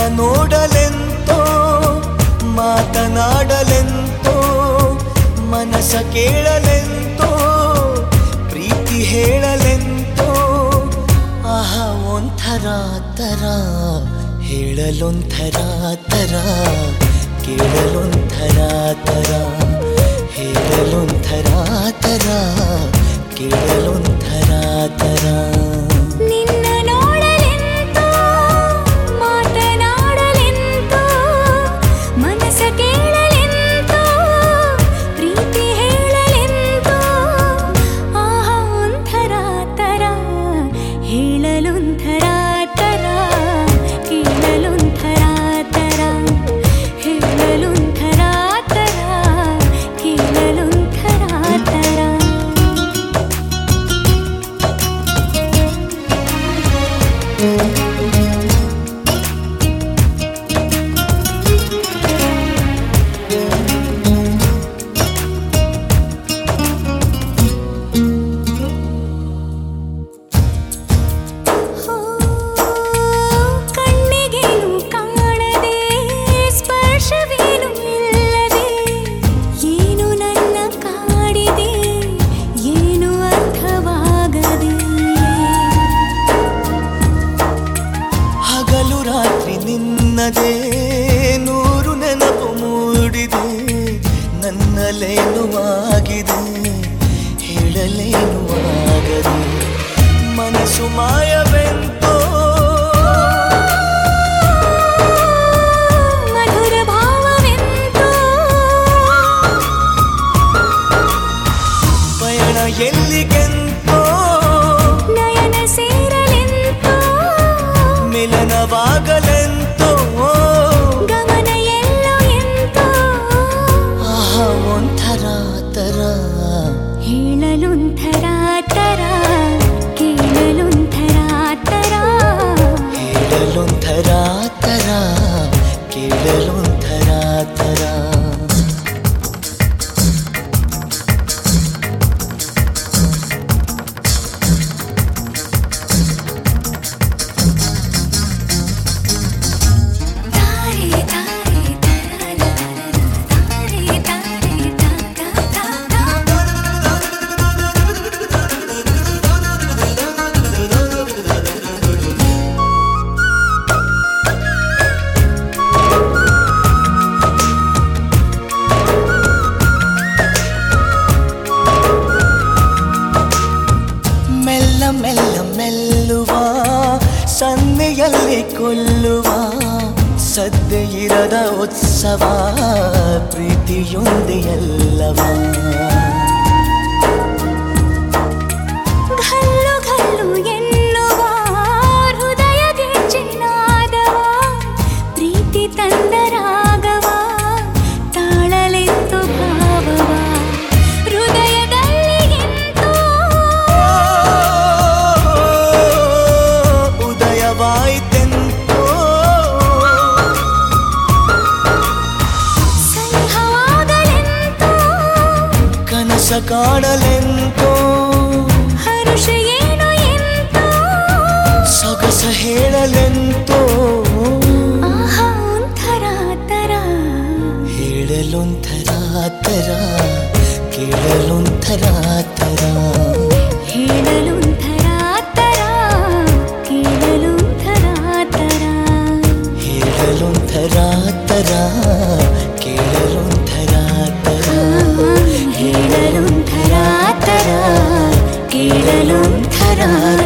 ನೋಡಲೆಂತೋ ಮಾತನಾಡಲೆಂತೋ ಮನಸ ಕೇಳಲೆಂತೋ ಪ್ರೀತಿ ಹೇಳಲೆಂತೋ ಆಹಾ ಒಂಥರ ತರ ಹೇಳಲೊಂಥರ ತರ ಕೇಳಲೊಂಥರ ತರ ಹೇಳಲೊಂಥರ ತರ ಕೇಳಲೊಂಥರ ತರ ನಿನ್ನ ನೋಡಲೆಂತೋ ಮಾತನಾಡಲೆಂತೋ ಮನಸ ಕೇಳಲೆಂತೋ ಪ್ರೀತಿ ಹೇಳಲೆಂತೋ ಆಹಾ ಒಂಥರ ತರ ಹೇಳಲೊಂಥರ ತರ ಕೇಳಲೊಂಥರ ತರ ಹೇಳಲೊಂಥರ ತರ ಕೇಳಲೊಂಥರ ತರ ಕಣ್ಣಿಗೇನು ಕಾಣದೆ ಸ್ಪರ್ಶವೇನು ಇಲ್ಲದೆ ಏನು ನನ್ನ ಕಾಡಿದೆ ಏನು ಅರ್ಥವಾಗದೆ ಹಗಲು ರಾತ್ರಿ ನಿನ್ನದೇ ನೂರು ನೆನಪು ಮೂಡಿದೆ ನನ್ನಲ್ಲೇನು ಆಗಿದೆ ಹೇಳಲೇನು ಆಗದೆ ಮನಸ್ಸು ಮಾಯವೆಂತೋ ಮಧುರ ಭಾವವೆಂತೋ ಪಯಣ ಎಲ್ಲಿಗೆಂತೋ ನಯನ ಸೇರಲೆಂತೋ ಮಿಲನವಾಗಲೆಂತೋ ಗಮನ ಎಲ್ಲೋ ಎಂತೋ ಆಹಾ ಒಂಥರ ತರ ಹೇಳಲೊಂಥರ ತರ ಕೇಳಲೊಂಥರ ತರ ಹೇಳಲೊಂಥರ ತರ ಕೇಳಲೊಂಥರ ತರ ತಾರೆ ತಾರೆ ತಾರೆ ತಾರೆ ಮೆಲ್ಲ ಮೆಲ್ಲ ಮೆಲ್ಲುವ ಸನ್ನೆಯಲ್ಲಿ ಕೊಲ್ಲುವ ಸದ್ದೆ ಇರದ ಉತ್ಸವ ಪ್ರೀತಿಯೊಂದೆ ಎಲ್ಲವ ಘಲ್ಲು ಘಲ್ಲು ಎನ್ನುವ ಹೃದಯಗೆ ಚಿನ್ನಾದವ ಪ್ರೀತಿ ತಂದ ರಾಗವ ತಾಳಲೆಂತು ಭಾವವ ಹೃದಯದಲ್ಲಿ ಎಂತೋ ಉದಯವಾಯಿತೆಂತೋ ಸನಿಹವಾಗಲೆಂತೋ ಕನಸ ಕಾಣಲೆಂತೋ ಹರುಷ ಏನು ಎಂತೋ ಸೊಗಸ ಹೇಳಲೆಂತೋ ಆಹಾ ಒಂಥರ ತರ ಹೇಳಲೊಂಥರ ತರ ಕೇಳಲೊಂಥರ ತರ ಹೇಳಲೊಂಥರ ತರ ಕೇಳಲೊಂಥರ ತರ ಹೇಳಲೊಂಥರ ತರ ಕೇಳಲೊಂಥರ ತರ ಹೇಳಲೊಂಥರ ತರ ಕೇಳಲೊಂಥರ